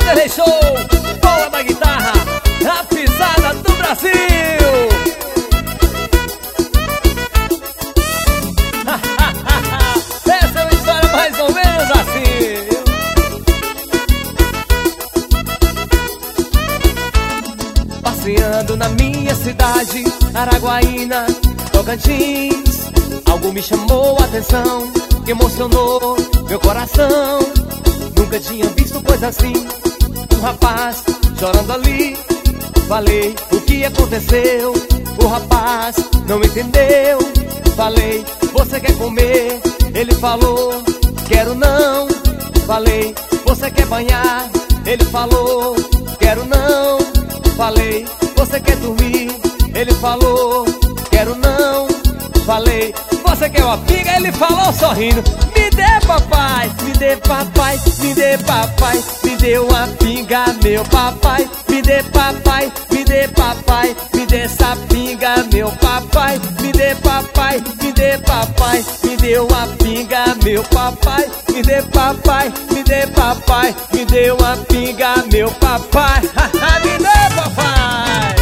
Vanderlei Show, bola da guitarra, a pisada do Brasil. Essa é uma história mais ou menos assim. Passeando na minha cidade, Araguaína, Tocantins, algo me chamou a atenção, que emocionou meu coração. Nunca tinha visto coisa assim, um rapaz chorando ali. Falei o que aconteceu, o rapaz não entendeu. Falei, você quer comer? Ele falou, quero não. Falei, você quer banhar? Ele falou, quero não. Falei, você quer dormir? Ele falou, quero não. Falei, você quer uma pinga? Ele falou sorrindo, me dê papai, me dê papai, me dê papai, me dê uma pinga, meu papai, me dê papai, me dê papai, me dê essa pinga, meu papai, me dê papai, me dê papai, me dê uma pinga, meu papai, me dê papai, me dê papai, me dê uma pinga, meu papai, me dê papai.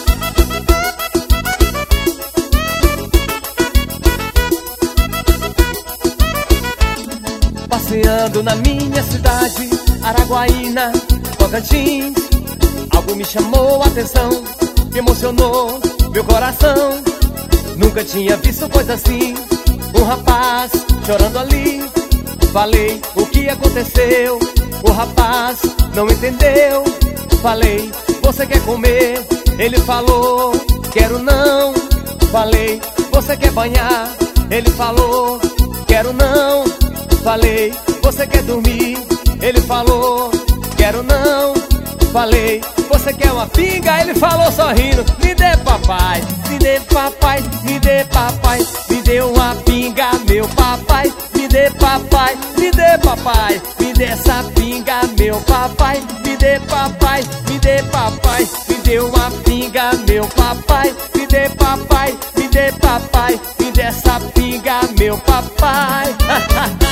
Passeando na minha cidade, Araguaína, Tocantins, algo me chamou a atenção, me emocionou meu coração. Nunca tinha visto coisa assim, um rapaz chorando ali. Falei o que aconteceu, o rapaz não entendeu. Falei, você quer comer? Ele falou, quero não. Falei, você quer banhar? Ele falou, quero não. Falei, você quer dormir? Ele falou, quero não. Falei, você quer uma pinga? Ele falou sorrindo, me dê papai, me dê papai, me dê papai, me dê uma pinga, meu papai, me dê papai, me dê papai, me dê essa pinga, meu papai, me dê papai, me dê papai, me dê uma pinga, meu papai, me dê papai, me dê papai, me dê essa pinga, meu papai.